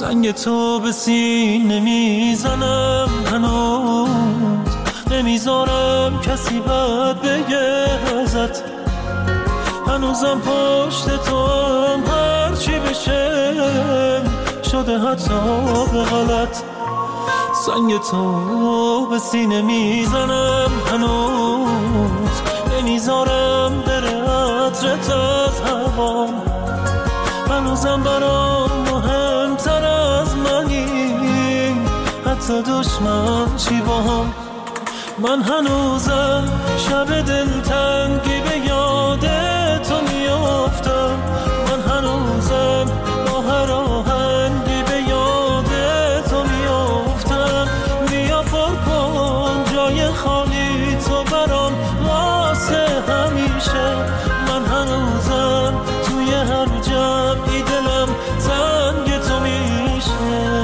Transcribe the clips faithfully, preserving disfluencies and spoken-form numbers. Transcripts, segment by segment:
زنگ تو به سینه میزنم هنوز، نمیذارم کسی بد بگه ازت، هنوزم پشت تو هم هرچی بشه شده حتی به غلط. زنگ تو به سینه میزنم هنوز، نمیذارم بره عطرت از هوام، هنوزم برام مهمتر از منی، حتی دشمن چی با هم. من هنوزم شب دلتنگی به یاد تو میافتم، من هنوزم با هر آهنگی به یاد تو میافتم. بیا پر کن جای خالی تو برام واسه همیشه، من هنوزم توی هر جمعی دلم تنگ تو میشه.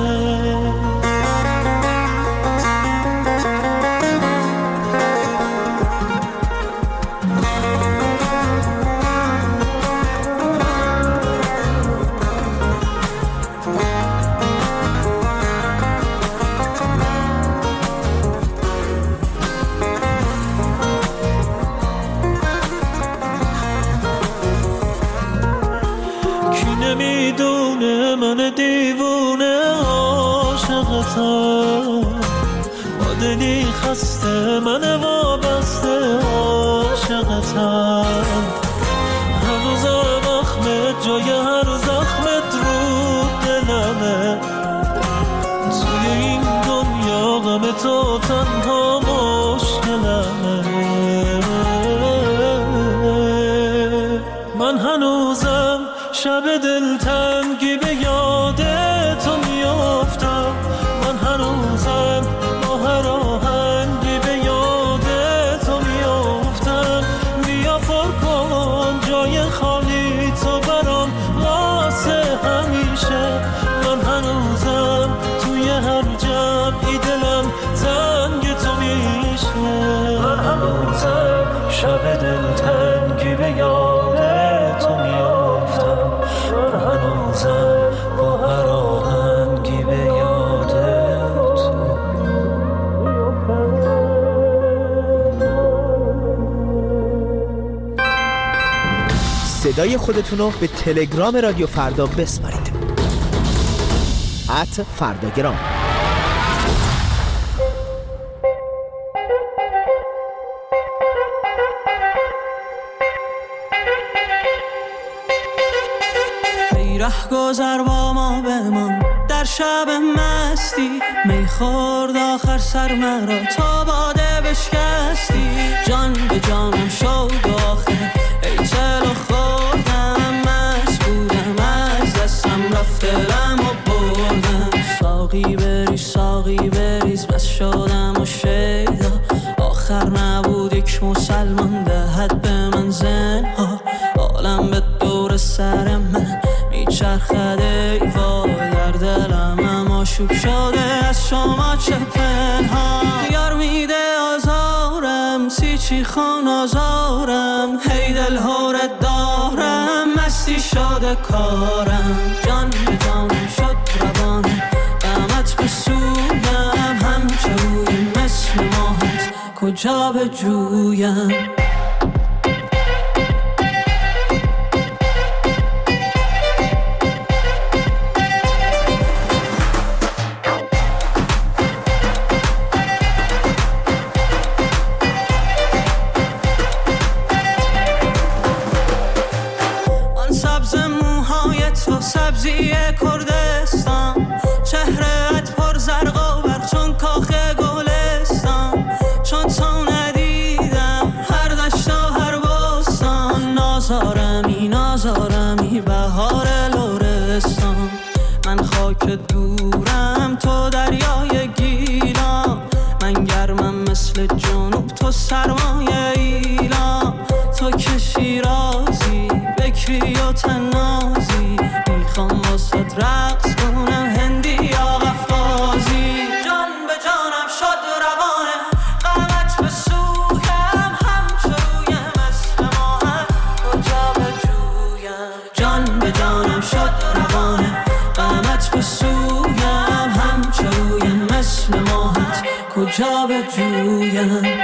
نمیدونه من دیوونه عاشقتم، با دلی خسته من وابسته عاشقتم، هنوزم اخمت جای هر زخمت رو دلمه، توی این دنیا غم تو تنها مشکلمه. من هنوزم شب دلتنگی به یاد تو میافتم، من هنوزم با هر آهنگی به یاد تو میافتم. بیا پر کن جای خالی تو برام واسه همیشه، من هنوزم توی هر جمعی دلم تنگ تو میشه. من هنوزم شب دلتنگی به یاد تو میافتم، من هنوزم با هر آهنگی به یاد تو. صدای خودتونو به تلگرام رادیو فردا بسپارید. ات فرداگرام. ره گذر با ما بمان در شب مستی، می خورد آخر سر مرا تا باده بشکستی، جان به جانم شد آخر ای چلو خوردم، مست بودم از دستم رفت دلم و بردم. ساقی بریز ساقی بریز بس شدم و شیدا، آخر نبود یک مسلمان دهد به من زنها، عالم به دور سر من میچرخد ای وای، در دلم اما شوب شده از شما چه پنهان. یار میده آزارم سیچی خان آزارم، هی دل هورت دارم مستی شده کارم، جان به جانم شد روانم غمت به سویم، همچه روی مثل ماهت کجا به جویم. سبزی کردستان، چهرهت پر زرق و برق چون کاخ گلستان، چون تو ندیدم هر دشت و هر بستان، نازارمی نازارمی بهار لرستان. من خاک دورم تو دریای گیلان، من گرمم مثل جنوب تو سرمایه ایلان، تو که شیرازی بکری و تنازی، میخوام واسه رقص کنم هندی یا قفقازی، جان به جانم شد روانه غمت به سویم، همچه روی مثل ماهت کجا به جویم، جان به جانم شد روانه غمت تو سویم، همچویم مثل ماهت کجا به جویم.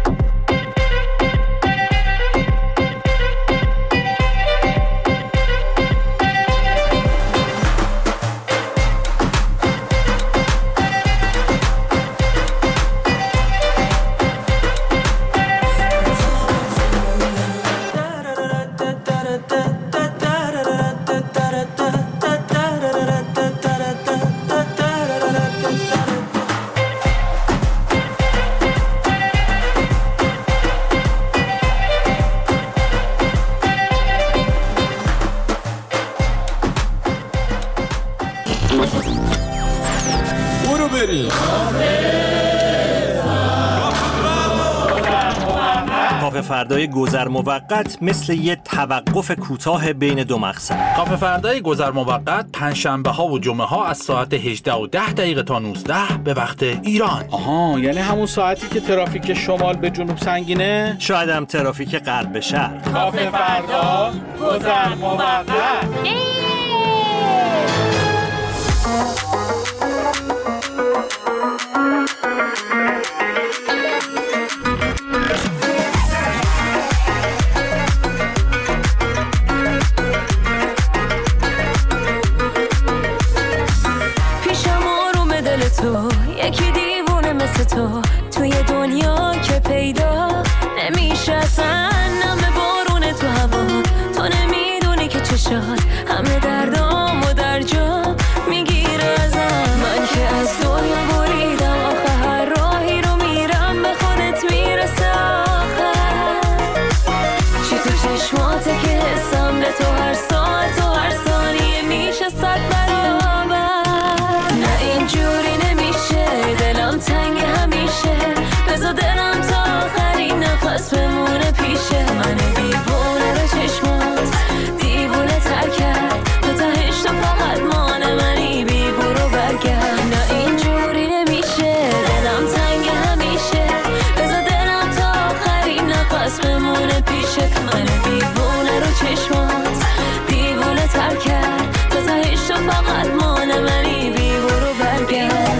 کافه فردای گذر موقت مثل یه توقف کوتاه بین دو مقصد. کافه فردای گذر موقت پنجشنبه ها و جمعه ها از ساعت هجده و ده دقیقه تا نوزده به وقت ایران. آها، یعنی همون ساعتی که ترافیک شمال به جنوب سنگینه؟ شاید هم ترافیک غرب به شرق. کافه فردا گذر موقت. تو یکی دیوونه مثل تو توی دنیا که پیدا نمیشه اصلا، نم بارونه تو هوا، تو نمیدونی که چشات همه دردام و در جا میگیره ازم. من که از دنیا بریدم آخه هر راهی رو میرم به خودت میرسه آخر. چی تو چشماته که حسم به تو هر ساعت و هر ثانیه میشه صد برابر. نه اینجوری دلم تنگ همیشه، بذار دلم تا آخرین نفس بمونه پیشه. من دیوونه رو چشمات دیوونه تر کرد، تو تهش تو فقط مانه منی، بی برو برگرد. نه اینجوری نمیشه، دلم تنگ همیشه، بذار دلم تا آخرین نفس بمونه پیشه. من دیوونه رو چشمات دیوونه تر کرد، تو تهش تو فقط مانه منی، بی برو برگرد.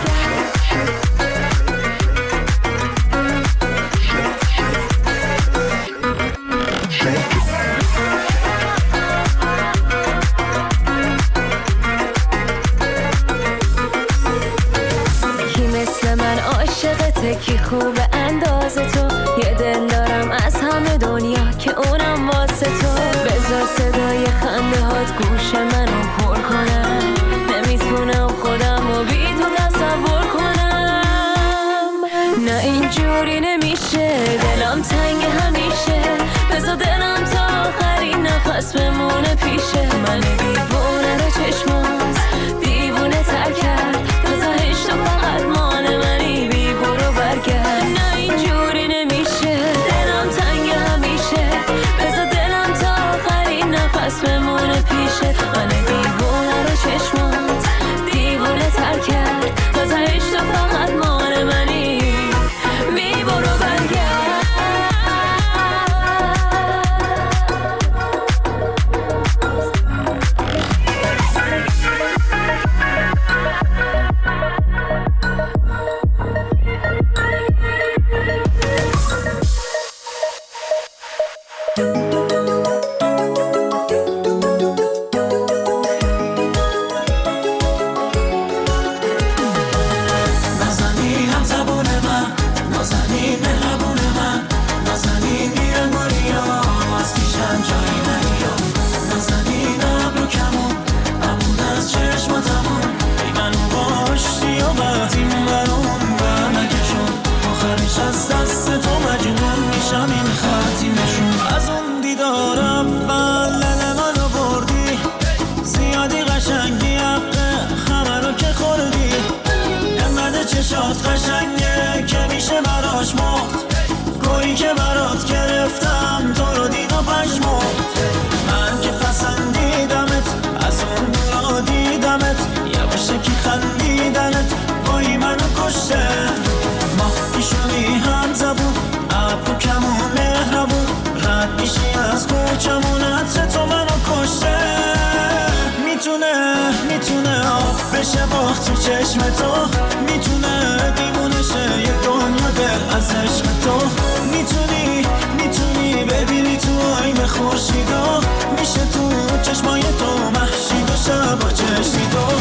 کی خوب انداز تو، یه دل دارم از همه دنیا که اونم واسه تو. بذار صدای خنده هات گوش منو پر کنم، نمیتونم خودم و بی تو تصور کنم. نه اینجوری نمیشه، دلم تنگ همیشه، بذار دلم تا آخرین نفس بمونه پیشه. من دیوونه رو چشمات دیوونه تر کرد، تو تهش تو فقط مانه منی، بی برو برگرد. نه اینجوری نمیشه، دلم تنگ همیشه، بذار دلم تا آخرین نفس بمونه پیشه. من چشم تو میتونه دیوونه شه یه دنیا دل از عشق تو. میتونی میتونی ببینی تو آینه خورشیدا، میشه تو چشمای تو محشید و شبا چشمی تو.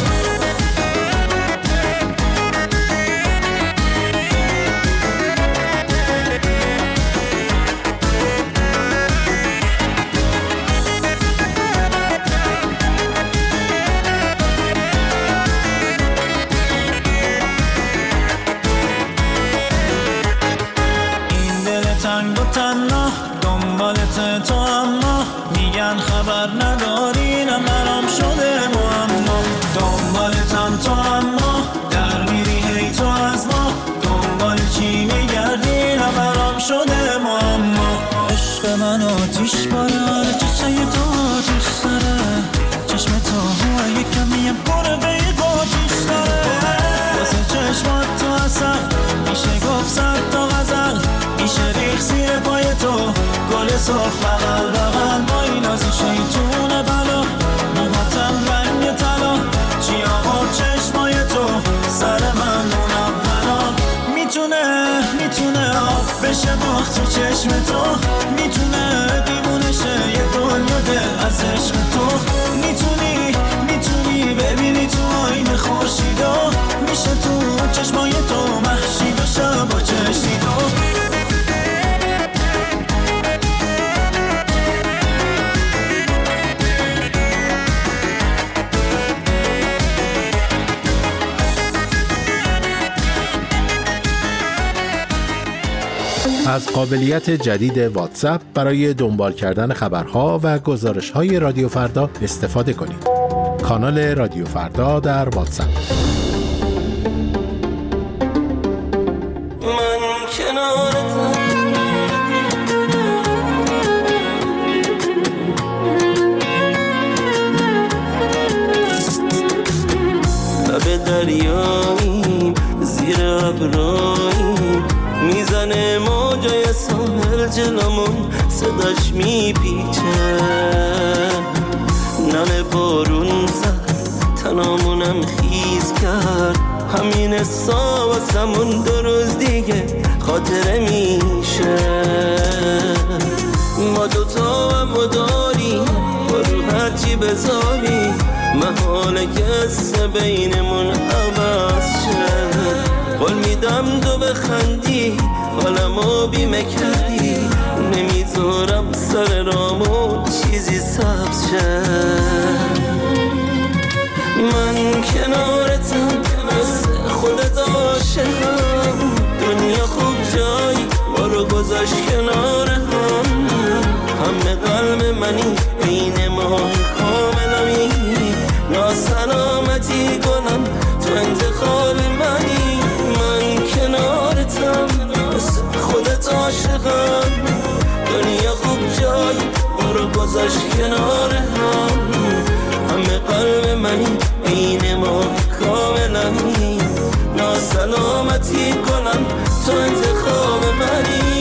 دنبالت تو اما میگن خبر نداری نمرام شده معما. دنبالتم تو اما در میری هی تو از ما، دنبال چی میگردی نمرام شده معما. عشق من آتیش باره چشای تو آتیش داره، چشم تو هوا یک کمیم پره به یک آتیش داره. واسه چشمات تو اصلا میشه گفت صد تا غزل، میشه ریخ زیر پای تو گل سرخ بغل بغل با این از شیطون بلا. موهاتم رنگ طلا چی آقا چشمای تو سر من مونم بلا. میتونه میتونه آب بشه باخت تو چشم تو، میتونه دیوونه شه یه دنیا دل از عشق تو. میتونی میتونی ببینی تو آینه خورشیدا، میشه تو چشمای تو محشید و شبا چشمی تو. از قابلیت جدید واتساپ برای دنبال کردن خبرها و گزارش‌های رادیو فردا استفاده کنید. کانال رادیو فردا در واتساپ. من کنارتم لب دریاییم زیر ابراییم، میزنه موجای ساحل جلومون صداش میپیچه. نم بارون زد تنامونم خیز کرد، همین حسا واسمون دو روز دیگه خاطره میشه. ما دوتا هم داریم با رو هرچی بذاری، محاله کسه بینمون عوض شه. قول میدم دو بخندی حالمو بیمه کردی، نمیذارم سر رامو چیزی سبز شه. من کنارتم مثل خودت عاشقم، دنیا خوب جایی ما رو گذاشت کنار هم. همه قلب منی بین ما کاملمی، ناسلامتی گلم تو انتخاب منی. من کنارتم مثل خودت عاشقم، دنیا خوب جایی ما رو گذاشت کنار هم. همه قلب منی بین ما کاملمی، ناسلامتی کنم تو انتخاب منی.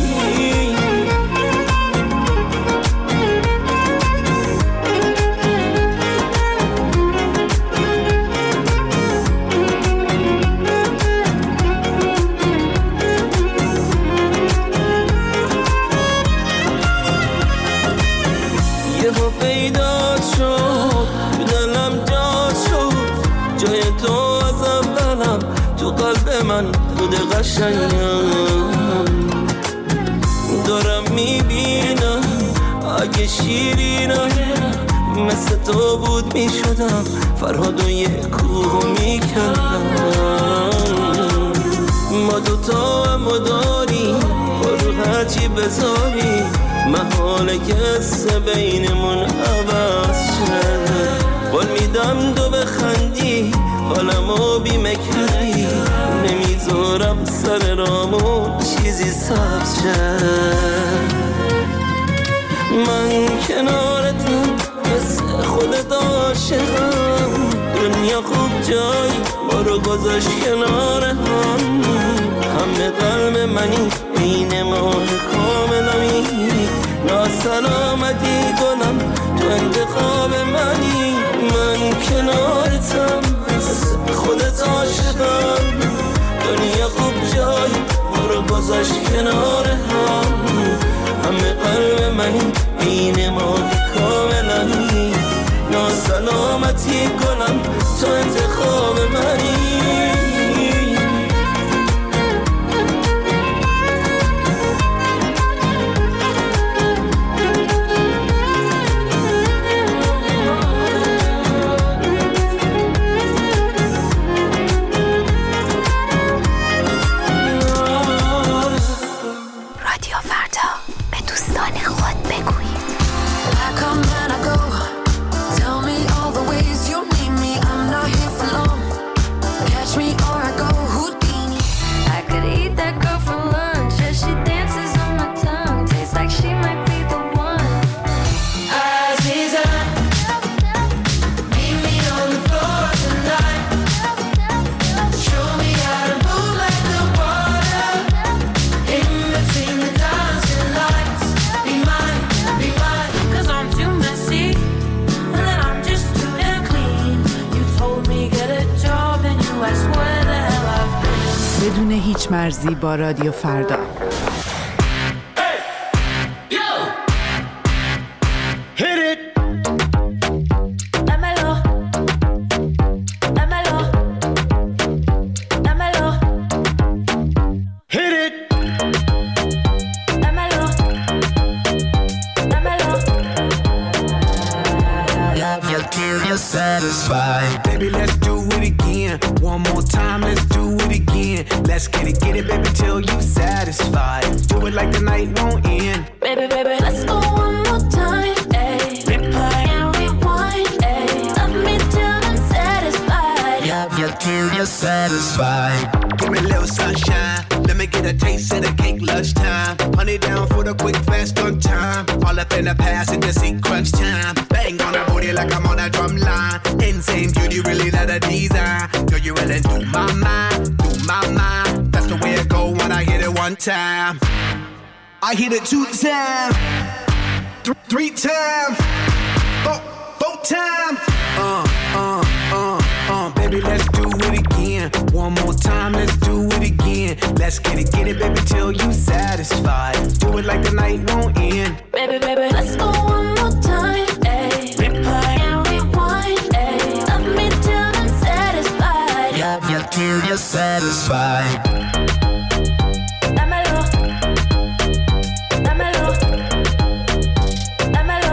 یه با پیدات شد تو دلم جا شد، جای تو از اولم تو قلب من بوده قشنگم. دارم میبینم اگه شیرینم مثل تو بود میشدم، فرهاد و یه کوه میکردم. ما دوتا هم داریم با رو هرچی بذاری، محاله کسه بینمون عوض شه. قول میدم دو بخندی حالمو بیمه کردی، نمیذارم سر رامو چیزی سبز شه. من کنارتم مثل خودت عاشقم، دنیا خوب جایی ما رو گذاشت کنار هم. همه قلب منی بین ما کاملمی، ناسلامتی گلم تو انتخاب منی. من کنارتم مثل خودت هم دنیا خوب جای ما رو گذاشت کنار هم همه قلب منی بین ما کاملنی ناسلامتی کنم تو انتخاب منی بدون هیچ مرزی با رادیو فردا. Satisfied. Baby, let's do it again. One more time, let's do it again. Let's get it, get it, baby, till you satisfied. Do it like the night won't end. Baby, baby, let's go one more time. Ayy, replay and rewind. Ayy, love me till I'm satisfied. Yeah, yeah, till you're satisfied. Give me a little sunshine. Let me get a taste of the cake lunchtime. Honey down for the quick, fast, on time. All up in the past and just see crunch time. Bang on the booty like I'm on a drum line. Insane beauty, really not a design. Girl, you really do my mind, do my mind. That's the way it go when I hit it one time. I hit it two times, th- three times, four, four times. Uh, uh, uh, uh, baby, let's do it again. One more time, let's do it again. Let's get it, get it, baby, till you satisfied. Do it like the night won't end. Baby, baby, let's go one more time. Ayy, replay and rewind. Ayy, love me till I'm satisfied. Yeah, yeah, till you're satisfied. Dámelo, dámelo, dámelo.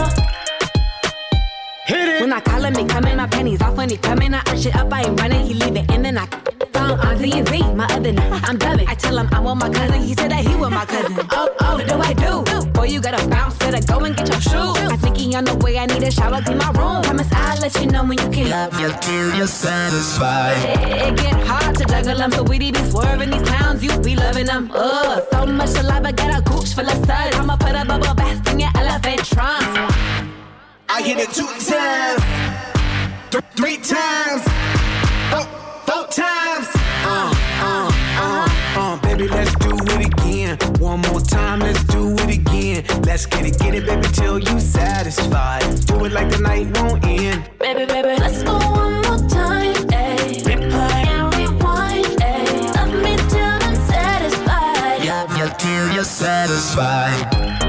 Hit it. When I call him, he coming, my pennies off when he coming. I arch it up, I ain't running, he leave it in and I phone on Z and Z, my other night, I'm dubbing. I tell him I'm with my cousin, he said that he with my cousin. Oh, oh, what do I do? Boy, you gotta bounce, better go and get your shoes. I think he on the way, I need a shower, clean my room. Promise I'll let you know when you can. Love you till you're satisfied. It, it get hard to juggle them, so we be swerving these clowns, you be loving them. Ugh, so much saliva, got a gooch full of suds. I'ma put a bubble bath in your elephant trunk. I hit it two times, th- three times, four, four times. Uh, uh, uh, uh, baby, let's do it again. One more time, let's do it again. Let's get it, get it, baby, till you satisfied. Do it like the night won't end. Baby, baby, let's go one more time. Ayy, replay and rewind. Ayy, love me till I'm satisfied. Yeah, yeah, till you're satisfied.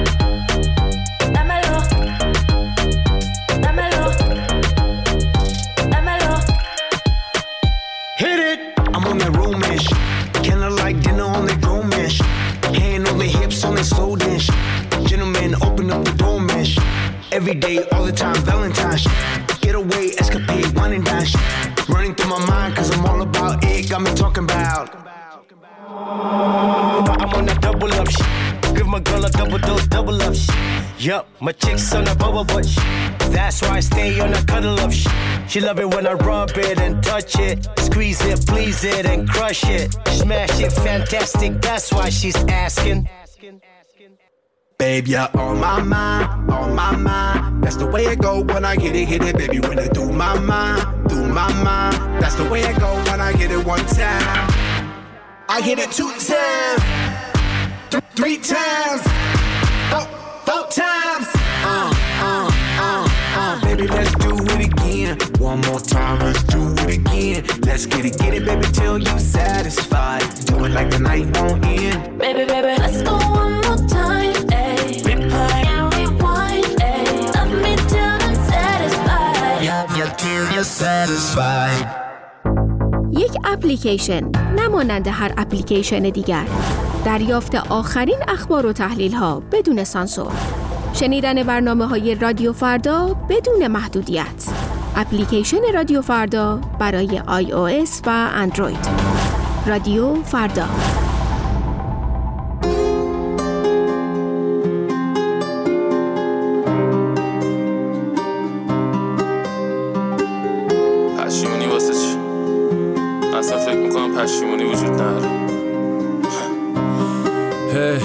Dámelo, dámelo, dámelo. Hit it. I'm on that room-ish. Kinda like dinner on that dome-ish. Hand on the hips on that slow dish. Gentlemen, open up the dome-ish. Every day, all the time, Valentine's. Get away, escapade, wine and dine. Running through my mind, cause I'm all about it. Got me talking about. I'm on that double up shit. Give my girl a double dose, double up shit. Yup, my chick's on a bubble butt shit. That's why I stay on a cuddle up shit. She love it when I rub it and touch it. Squeeze it, please it and crush it. Smash it, fantastic, that's why she's asking. Babe, you're on my mind, on my mind. That's the way it go when I get it, hit it, baby. When I do my mind, do my mind. That's the way it go when I get it one time. I hit it two times, th- three times, four, four times. Uh, uh, uh, uh. Baby, let's do it again. One more time, let's do it again. Let's get it, get it, baby, till you satisfied. Do it like the night won't end. Baby, baby, let's go one more time, ayy. Replay and rewind, ayy. Love me till I'm satisfied. Yeah, yeah, till you're satisfied. یک اپلیکیشن نمانند هر اپلیکیشن دیگر. دریافت آخرین اخبار و تحلیل ها بدون سانسور. شنیدن برنامه های رادیو فردا بدون محدودیت. اپلیکیشن رادیو فردا برای آی او اس و اندروید. رادیو فردا. پشیمونی واسه چی؟ اصلا فکر میکنم پشیمونی وجود نداره. هی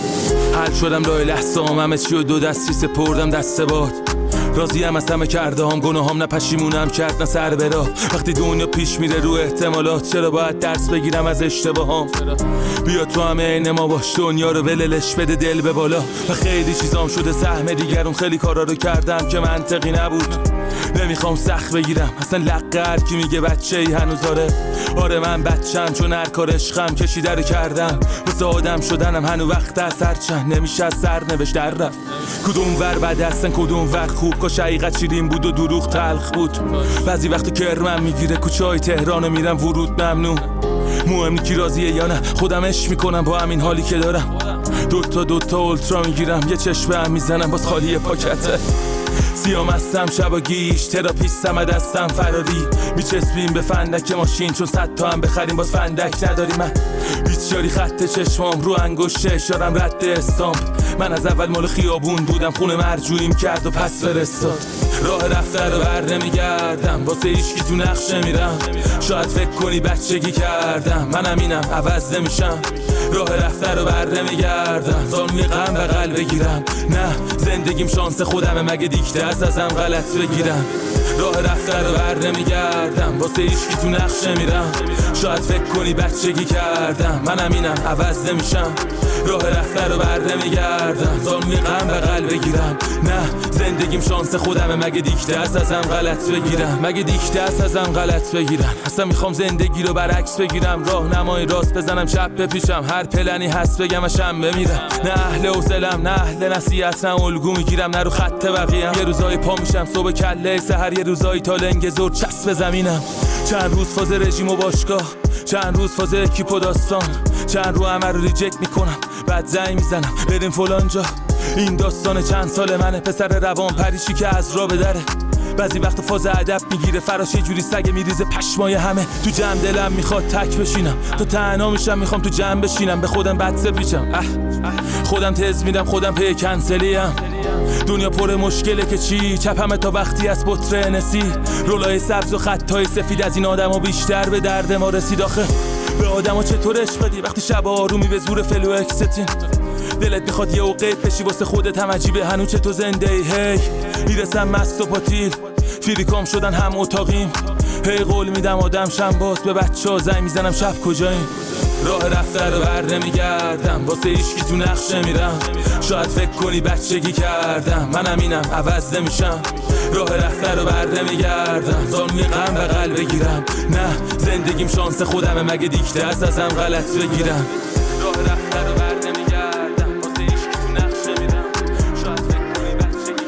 حل شدم لای لحظه هم همه چی و دو دستی سپردم دست باد. راضیم از همه کرده هم گناه هم نه پشیمونم کرد نه سر برا. وقتی دنیا پیش میره رو احتمالات چرا باید درس بگیرم از اشتباهام؟ بیا تو همه عین ما باش دنیا رو وللش بده دل به بالا. و خیلی چیزام شده سهم دیگرون خیلی کارا رو کردم که منطقی نبود. نمیخوام سخت بگیرم اصلا لقه هر کی میگه بچه ای هنوز آره. آره من بچم چون هر کار عشقم کشیده رو کردم. واسه آدم شدنم هنو وقت از هر چند نمیشه از سر نوشت در رفت. کدوم ور بد هستن کدوم ور خوب کاش حقیقت شیرین بود و دروغ تلخ بود. بعضی وقت کرمم میگیره کوچه های تهران میرم ورود ممنون. مهم نی کی راضیه یا نه خودم عشق میکنم با همین حالی که دارم. دوتا دوتا اولترا میگیرم یه چشم هم میزنم باز خالی پاکته. سیام هستم شبا گیش تراپیستم دستم فراری. میچسبیم به فندک ماشین چون صد تا هم بخریم باز فندک نداری. من بیچاری خط چشمام رو انگشت اشارم رد استامپ. من از اول مال خیابون بودم خونه مرجوعیم کرد و پس فرستاد. راه رفته رو بر نمیگردم واسه هیچکی تو نقش نمیرم. شاید فکر کنی بچگی کردم منم اینم عوض نمیشم. راه رفته رو بر نمیگردم زانوی غم بغل بگیرم. نه زندگیم شانس خودمه مگه دیکته از ازم غلط بگیرم. راه رفته رو بر نمیگردم واسه هیچکی تو نقش نمیرم. شاید فکر کنی بچگی کردم منم اینم عوض نمیشم. راه رفته رو بر نمیگردم زانوی غم بغل بگیرم. نه زندگیم شانس خودمه مگه دیکته از ازم غلط بگیرم. مگه دیکته از ازم غلط بگیرم. اصلا میخوام زندگی رو برعکس بگیرم. راه نمای راست بزنم چپ بپیشم. هر پلنی هست بگم اشم بمیرم. نه اهل حوصله‌ام نه اهل نصیحت نه الگو میگیرم نه رو خط بقیه‌ام. یه روزای پا میشم صبح کله سحر یه روزای تا لنگ زور چسب زمینم. چند روز فاز رژیم و باشگاه چند روز فاز اکیپ و داستان. چند رو همه رو ریجکت میکنم بعد زنگ میزنم بریم فلان جا. این داستان چند سال منه پسر روان پریشی که از راه بدره. بعضی وقت فاز ادب میگیره فراش یه جوری سگ میریزه پشمای همه. تو جمع دلم میخواد تک بشینم تو تنها میشم میخوام تو جمع بشینم. به خودم بد سپیچم اه خودم تز میدم خودم پی کنسلیم. دنیا پر مشکله که چی چپمه تا وقتی از بطر نسی. رولای سبز و خطای سفید از این آدما بیشتر به درد ما رسید. آخه به آدما چطور عشق بدی وقتی شب آرومی به زور فلو اکستین. دلت میخواد یه اوقات بشی واسه خودت هم عجیبه هنو چه تو زنده ای. هی میرسم مست و پاتیل فیریکام شدن هم اتاقیم. هی قول میدم آدم شم باز به بچه ها زنگ میزنم شب کجاییم. راه رفته رو بر نمیگردم واسه هیچکی تو نقش نمیرم. شاید فکر کنی بچگی کردم منم اینم عوض نمیشم. راه رفته رو بر نمیگردم زانوی غم بغل بگیرم. نه زندگیم شانس خودمه مگه دیکته از ازم غلط بگیرم. راه رفته رو بر نمیگردم واسه هیچکی تو نقش نمیرم. شاید فکر کنی بچگی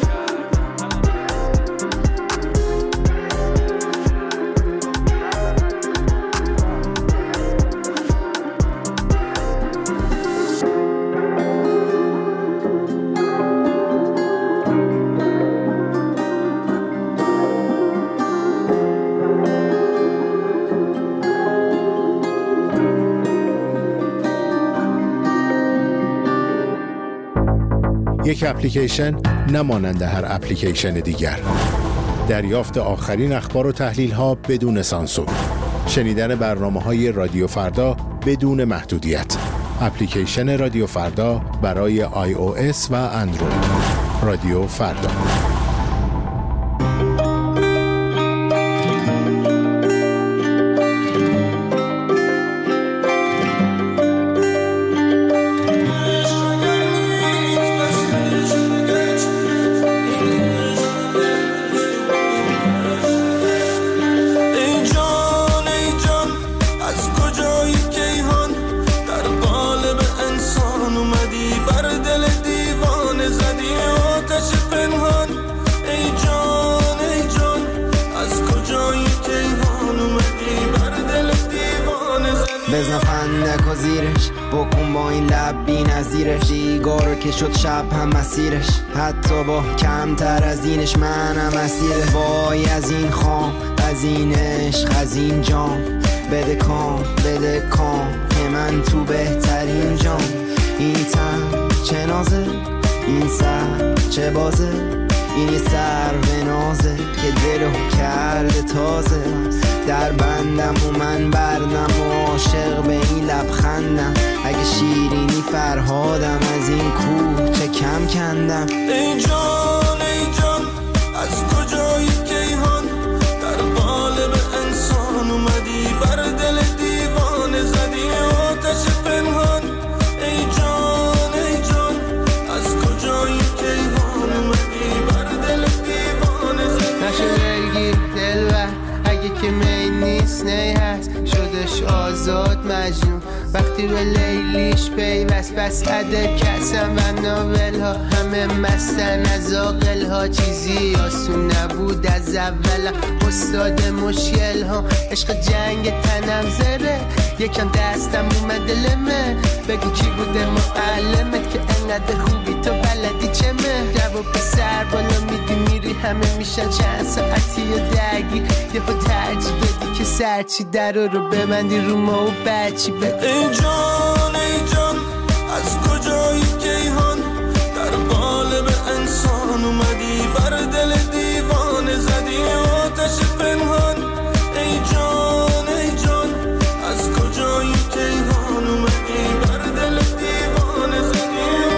یک اپلیکیشن نمانند هر اپلیکیشن دیگر. دریافت آخرین اخبار و تحلیل ها بدون سانسور. شنیدن برنامه های رادیو فردا بدون محدودیت. اپلیکیشن رادیو فردا برای آی او اس و اندروید. رادیو فردا. بزن فندک و زیرش، بکن با این لب بی نظیرش، دیگارو که شد شب هم مسیرش، حتی با کمتر از اینش منم اسیره. وای از این خام، از این عشق، از این جام، بده کام بده کام که من تو بهترین جام. این تن چه نازه، این سر چه بازه، این سر به نازه که دلو کرده تازه. در بندم و من بردم و عاشق به این لبخندم، اگه شیرینی فرهادم از این کوه چه کم کندم. ای جان ای جان از کجایی کیهان، در قالب انسان اومدی بر دل دیوانه زدی آتش پنهان. ای جان ای جان از کجایی کیهان اومدی بر دل دیوانه زدی. نشه دلگیر دلبر اگه که می نیست نی هست، شدش آزاد مجنون وقتی به لیلیش پیوست. بس عده کسم و ناول ها همه مستن از آقل ها، چیزی آسون نبود از اول استاد مشکل ها. عشق جنگ تنم زره یکم دستم اومد لمه، بگو کی بوده معلمت که انقدر خوبی تو بلدی چه مه. جواب سر بالا میدی میری همه میشن چند ساعتی و درگی، یه خود ترجیح بدی که سرچی در رو ببندی رو ما و بچی بگو. ای جان ای جان از کجایی کیهان، در قالب انسان اومدی بر دل دیوانه زدی آتش پنهان. ای جان ای جان از کجایی کیهان اومدی بر دل دیوانه زدی.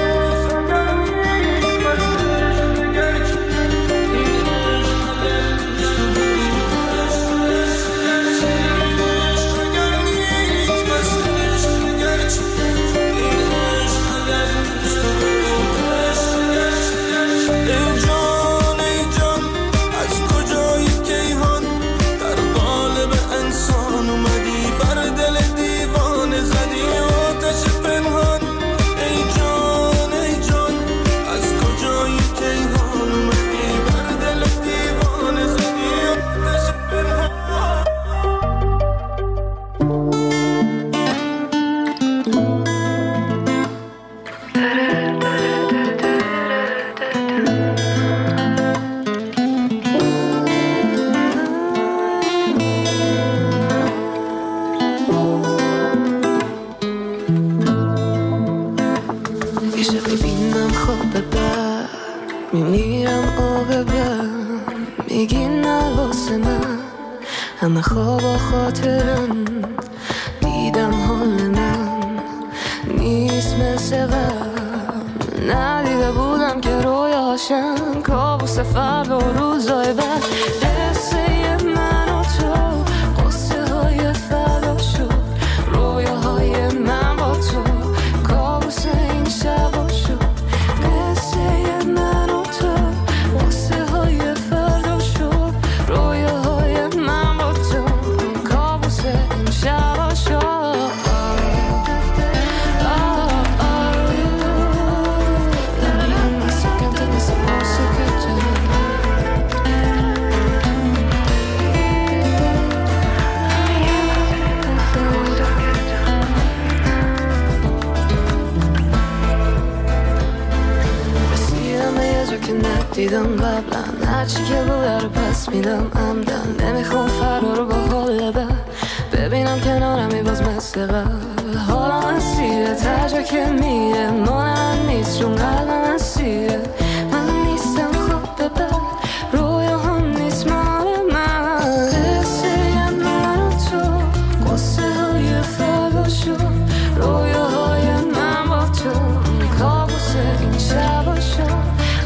همه خواب و خاطرم دیدم حال من نیست مثل قبل، ندیده بودم که رویاشم کابوس فردا و روزای بعد. قصه من و تو قصه های فردا شد، رویاهای من با تو کابوس این شبا شد. قصه من و تو قصه های فردا شد، رویاهای من با تو کابوس این شبا شد. دیدم قبلا هرچی که بوده رو پس میدم عمدن، نمیخوام فردا رو با حال بد ببینم کنارمی باز مثل قبل. حالا من سیره ترجا که میره مال من نیست چون قلبم اسیره. من نیستم خوب به بد رویا هم نیست مال من. قصه من و تو قصه های فردا شد، رویاهای من با تو کابوس این شبا شد.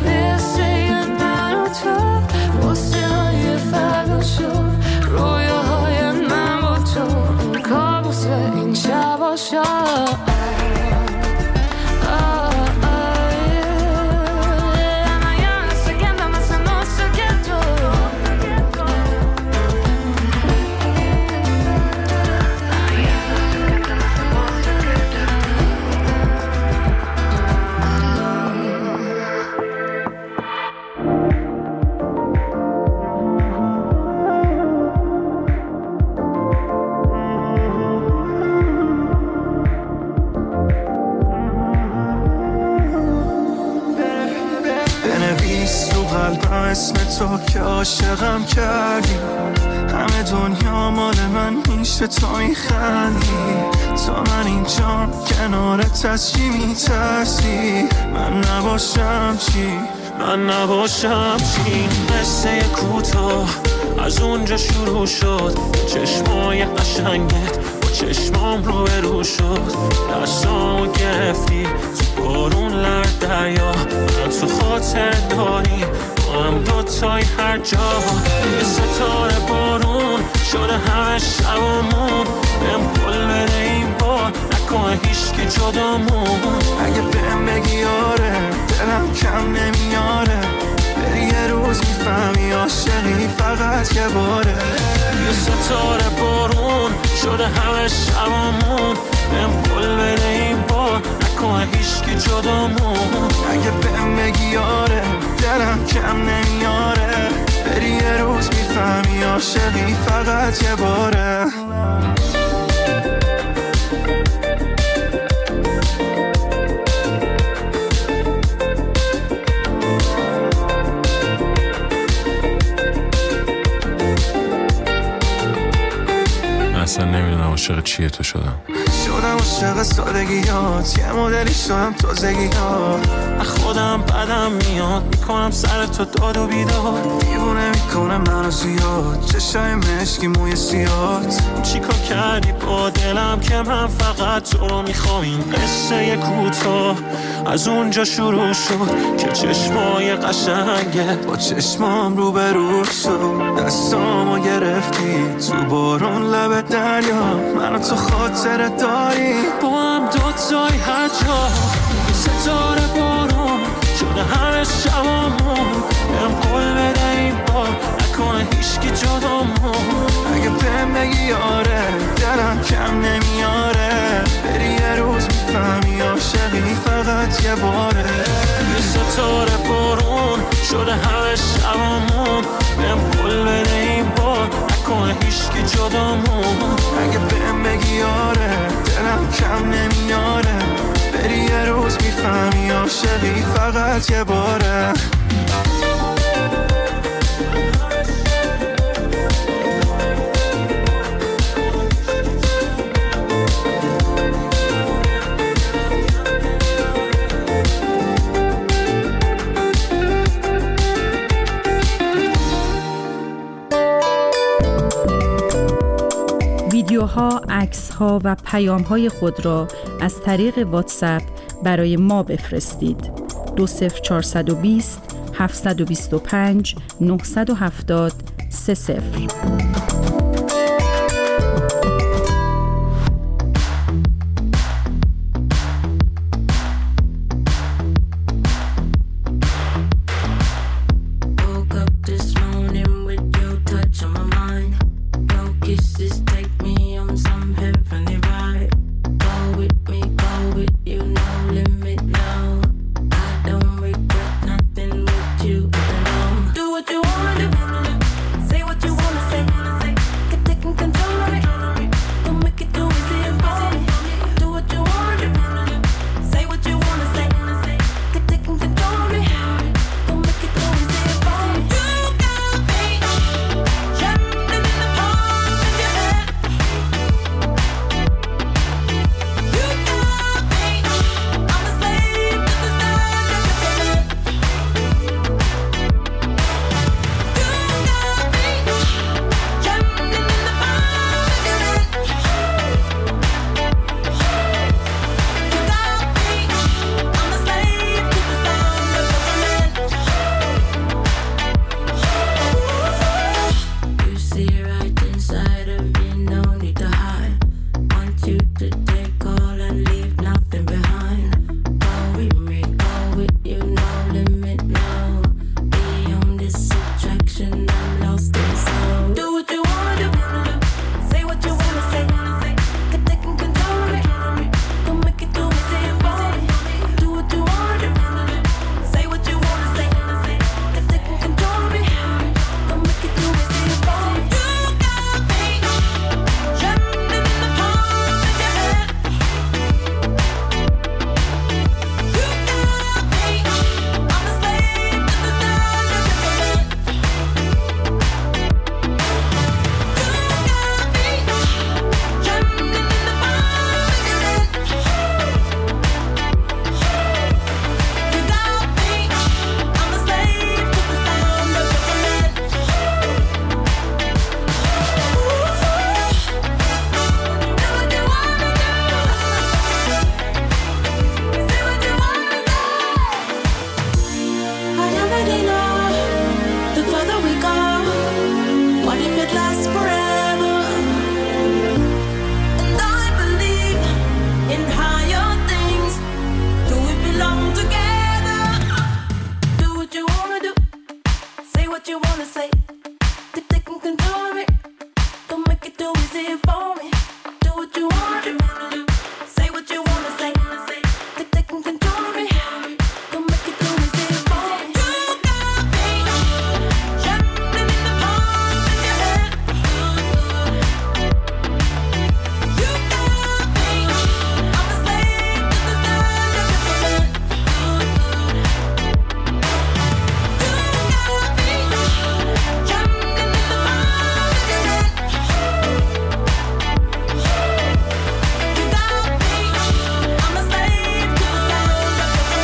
قصه های فردا شد، رویاهای من با تو کابوس این شبا شد. اسم تو که عاشقم کردی. همه دنیا مال من میشه تو میخندی. تا من اینجا کنارت از چی میترسی؟ من نباشم چی؟ من نباشم چی؟ قصه کوتاه از اونجا شروع شد. چشمای قشنگت با چشمام رو برو شد. دستامو گرفتی تو بارون لرد دریا. من تو خاطر داری با هم دوتای هر جا. یه ستاره بارون شده همه شبامون. بهم قول بده این بار نکنه هیچکی جدامون. اگه بهم بگی آره دلم کم نمیاره. بری یه روز میفهمی عاشقی فقط یه باره. یه ستاره بارون شده همه شبامون. بهم قول بده این بار نکنه هیچکی جدامون. اگه بهم بگی آره دلم کم نمیاره. بری یه روز میفهمی عاشقی فقط یه باره. اصلا نمیدونم عاشق چیه تو شدم. شدم عاشق سادگیات. یه مدلی شدم تازگیات. خودم بدم میاد میکنم سر تو داد و بیداد. دیوونه میکنه منو زیاد. چشای مشکی موی سیاد. چیکار کردی با دلم که من فقط تو رو میخوام. این قصه کوتاه از اونجا شروع شد که چشمای قشنگت با چشمام رو برو شد. دستامو گرفتی تو بارون لب دریا. منو تو خاطر داری با هم دوتای هر جا. ستاره بارون شده همه شبامون. بهم قول بده این بار نکنه هیچکی جدامون. اگه بهم بگی آره دلم کم نمیاره. بری یه روز میفهمی عاشقی فقط یه باره. یه ستاره بارون شده همه شبامون. بهم قول بده این بار نکنه هیچکی جدامون. اگه بهم بگی آره دلم کم نمیاره. بری یه روز میفهمی عاشقی فقط یه باره. ویدیوها، عکس‌ها و پیام‌های خود را از طریق واتساپ برای ما بفرستید. دو صفر چهارصد و بیست هفتصد و بیست و پنج نهصد و هفتاد سه صفر. Do what you wanna do, say what you wanna say. control me. Don't make it too easy for me. Do what you want to do. Say what you wanna say. They they can control me. Don't make it too easy for me. You got me jumping in the palm of your hand. You got me. I'm a slave to the sound of your command. You got me jumping in the palm of your hand. You got me. I'm a slave to the sound of your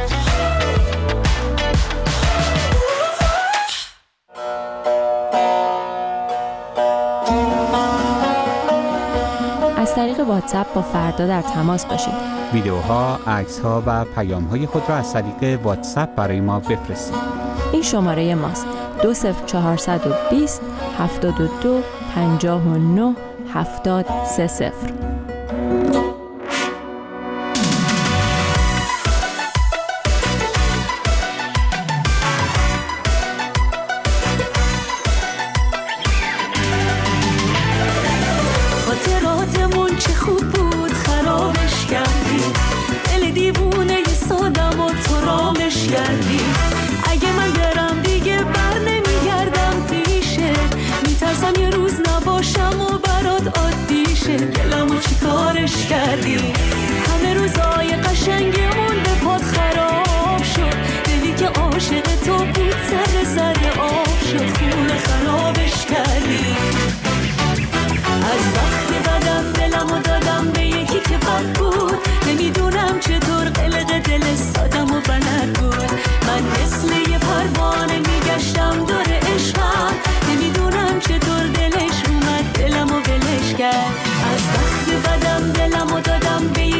از طریق واتساپ با فردا در تماس باشید. ویدیوها، عکس‌ها و پیام‌های خود را از طریق واتساپ برای ما بفرستید. این شماره ماست: دو صفر چهارصد و بیست هفتاد و دو پنجاه و نه هفتاد سه صفر. خاطراتمون چه خوب بود خرابش کردی. دل دیوونه ی سادم و تو رامش کردی. اگه من برم دیگه بر نمیگردم پیشه. میترسم یه روز نباشم و برات عادی شه. دلمو چی کارش کردی. همه روزای قشنگمون به پات خراب شد. دلی که عاشق تو بود سر سر آب شد. خونه خرابش کردی. از وقتی بدم دلمو دادم به یکی که بد بود. نمیدونم چطور قلق دل سادم و بلد بود. من مثل یه پروانه میگشتم دور عشقم. نمیدونم چطور دلش اومد دلمو ولش کرد. از وقتی بدم دلمو دادم به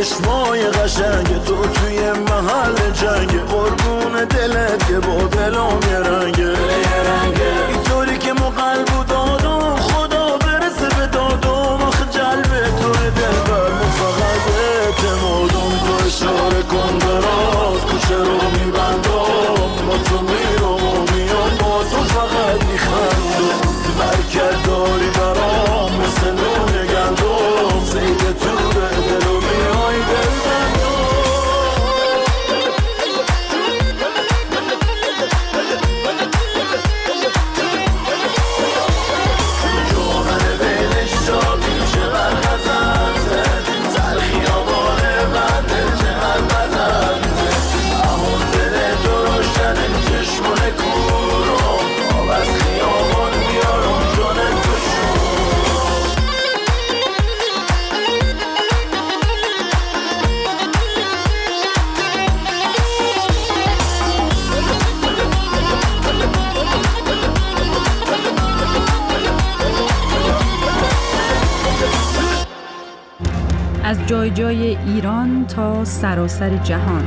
چشمای قشنگ تو توی محل جنگ، قربون دلت که با دلم یه رنگه اینطوری که ما قلب و دادم خدا برسه به دادم، آخه جلبه توی دلبر ما فقط اعتمادم، تو اشاره کن برات کوچه رو میبندم، با تو میرم و میام با تو فقط میخندم، برکت داری برام مثل نون گندم، زیده تو به دل و میای دل بندم. جوهر بینش شابی چقدر غزنده، تلخی آباره بنده چقدر بدنده، همون دل تو روشنه چشمونه کورم، آب از خیابان بیارم جانه تو شورم. از جای جای ایران تا سراسر جهان،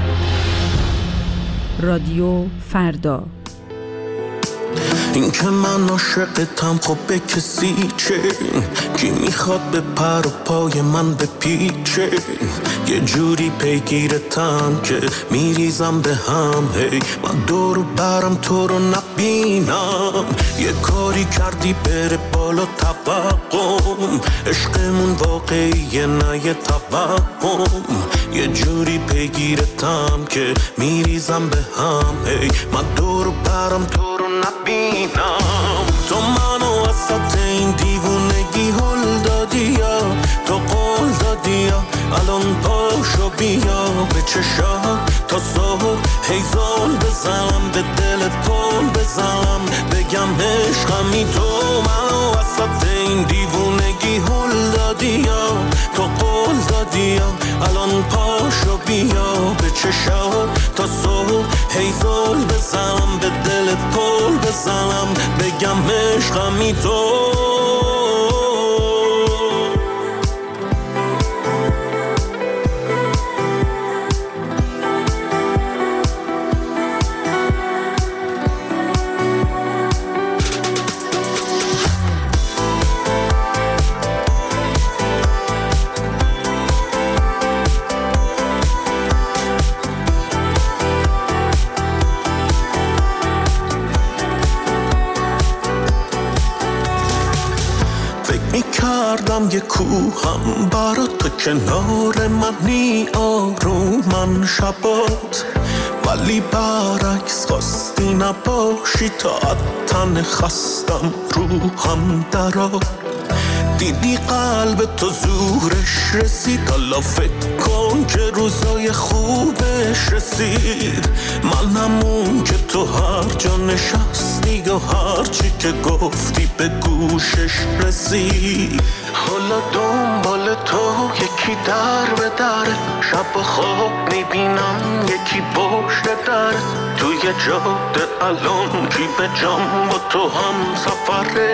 رادیو فردا. این که من عاشقتم خب به کسی چه، کی میخواد به پر و پای من بپیچه، یه جوری پیگیرتم که میریزم به هم، هی من دور و برم تو رو نبینم، یه کاری کردی بره بالا توقم، عشقمون واقعیه نه یه توهم، یه جوری پیگیرتم که میریزم به هم، هی من دور و برم تو رو نبینم، تو منو وسط این دیوونگی هل دادی یا تو قول دادی یا الان پاشو بیا به چشات تا صبح، هی زال بزنم به دل پل بزنم بگم عشقمی، تو منو وسط این دیوونگی هل دادی یا تو قول دادی یا الان پاشو بیا به چشات تا صبح، هی زال بزنم به دل پل بزنم بگم عشقمی تو. کردم یه کوهم برا تو کنار منی آرومن شبات، ولی برعکس خواستی نباشی تا تن خستم روحم درات، دیدی قلب تو زورش رسید، حالا فکر کن که روزای خوبش رسید، من همون که تو هر جا نشستی و هر چی که گفتی به گوشش رسید، حالا دنبال تو یکی در به در، شب و خواب میبینم یکی پشت در، توی جاده الان کی به جام با تو هم سفره،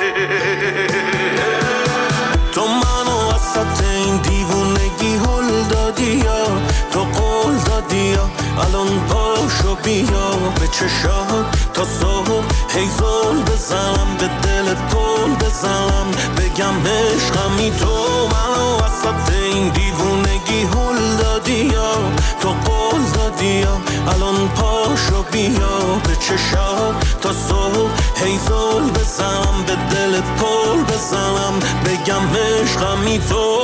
تو منو وسط این دیوونگی هل دادی یا تو قول دادی یا الان پاشو بیا به چشات تا صبح، هی زل بزنم به دل پل بزنم بگم عشقمی، تو منو وسط این دیوونگی هل دادی یا تو قول دادی یا الان پاشو بیا به چشات تا صبح، هی زل بزنم به دل پل بزنم بگم عشقمی تو.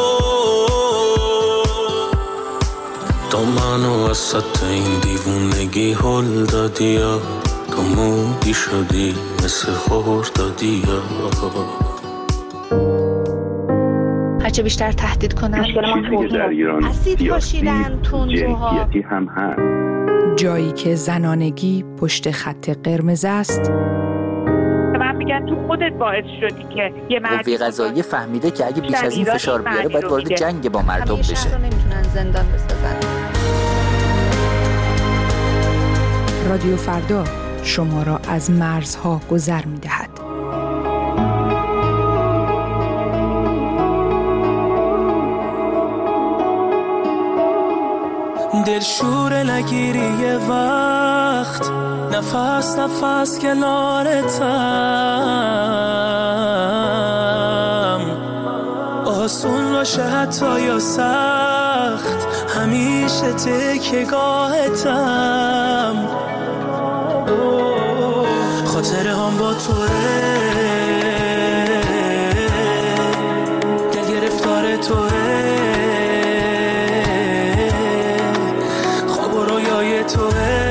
تو منو وسط این دیوونگی هل دادی یا تو مودی شدی مثل خوردادی یا هرچه بیشتر تهدید کنن چیزی که در ایران سیاسی جنسیتی هم هست، جایی که زنانگی پشت خط قرمز است، من میگن تو خودت باعث شدی که یه مردی قوه قضاییه فهمیده که اگه بیش از این فشار بیاره باید وارد جنگ با مردم بشه. همیشه رو نمیتونن زندان بسازن. رادیو فردا شما را از مرزها گذر می‌دهد. دلشور نگیری یه وقت، نفس نفس کنارتم، آسون باشه حتی یا سخت، همیشه تکیه‌گاهتم، خاطره هم با توه، دل گرفتار توه، خواب و رویای توه،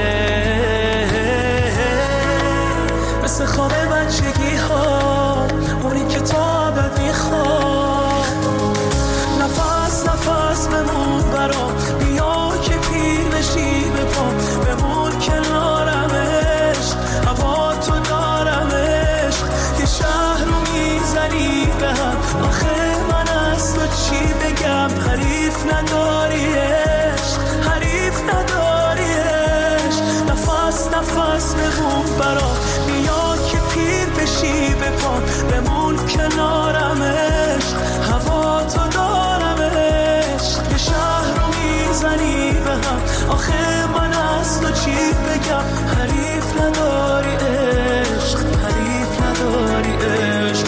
مثل خواب بچگی ها، اونی که تا ابد میخواد، نفس نفس بمون برام، بیا که پیر بشی به پام، بمون کنارمش، هوا تو دارمش، یه شهر رو میزنی به هم، آخه من از تو چی بگم، حریف نداریش، حریف نداریش، نفس نفس بمون برام، بیا که پیر بشی به پام، بمون کنارمش، هوا تو دارمش، یه شهر رو میزنی به هم، آخه من از تو چی بگم، حریف نداری عشق، حریف نداری عشق.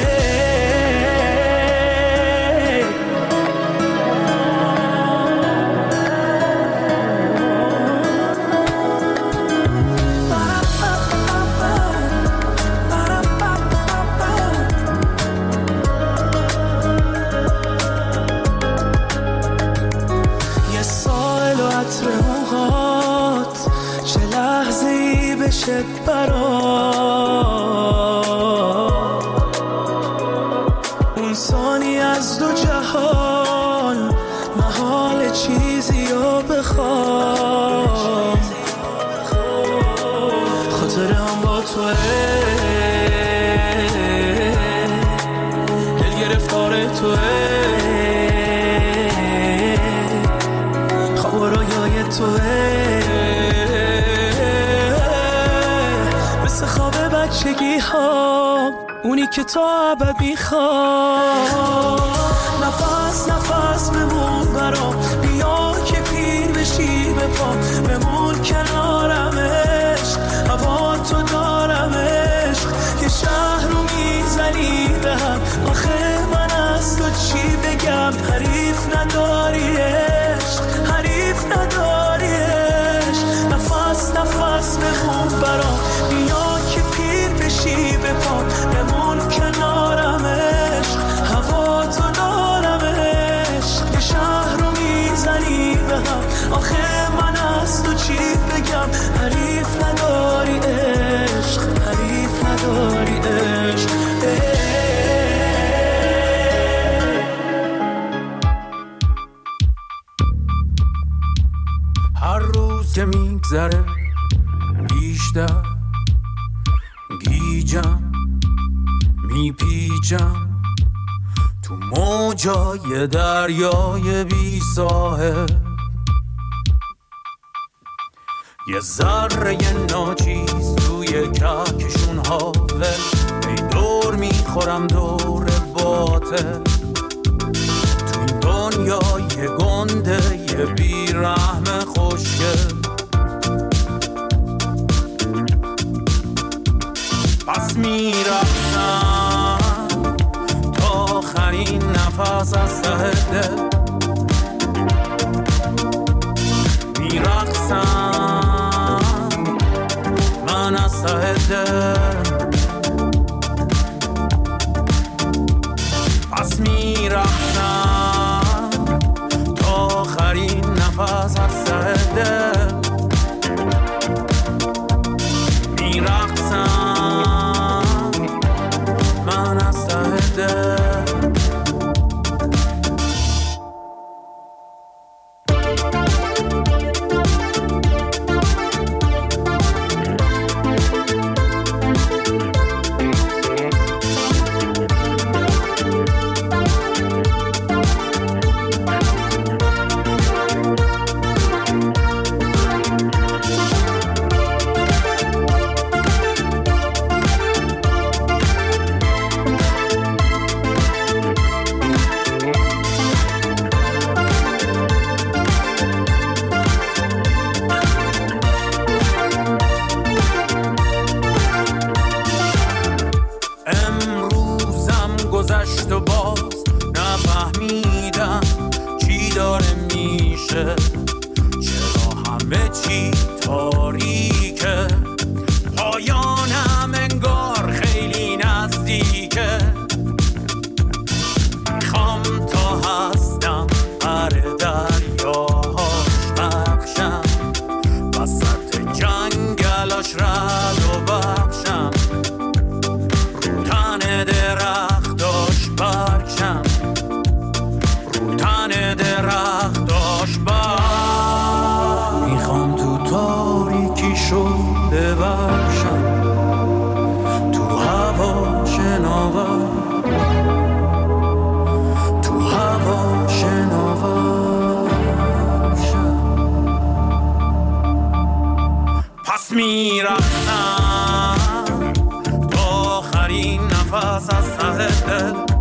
یه سال و عطر موهات، چه لحظه ای بشه برات، اون ثانی از دو جهان، محال چیزی رو بخوام، خاطره هم با توه، دل گرفتار توه، خواب و رویای توه، مثل خواب بچگی ها، اونی که تا ابد میخواد، نفس نفس بمون برام، بیا که پیر بشی به پام، بمون کنارمش، هوا تو دارمش، یه شهر رو میزنی به هم، آخه من از تو چی بگم، حریف نداریش، حریف نداریش، نفس نفس بمون برام، بیا که پیر بشی به پام، بمون کنارمش، هوا تو دارمش، یه شهر رو میزنی به هم، آخه من از تو چی بگم، حریف نداری عشق، حریف نداری عشق. هر روز که میگذره بیشتر گیجم، میپیچم تو موجای دریای بی ساحل، یه ذره ناچیز توی کهکشون هاول، ای دور میخورم دور باطل، تو این دنیای گنده یه بیرحم خوشگل، پس میرقصم تا آخرین نفس از ته دل، میرقصم من از ته دل، پس میرقصم تا آخرین نفس از ته دل، میرقصم من از ته دل. گشت و باز نفهمیدم چی داره میشه، چرا همه چی تاریکه، پایانم انگار خیلی نزدیکه. میخوام تا هستم هر دریاهاش بخشم، وسط جنگلاش رد و بخشم، رو تن درختاش برچم، رو تن درختاش برچم. میخوام تو تاریکیشو ببخشم، تو هوا شناور، تو هوا شناور شم. پس میرسم تا آخرین نفس از ته دل،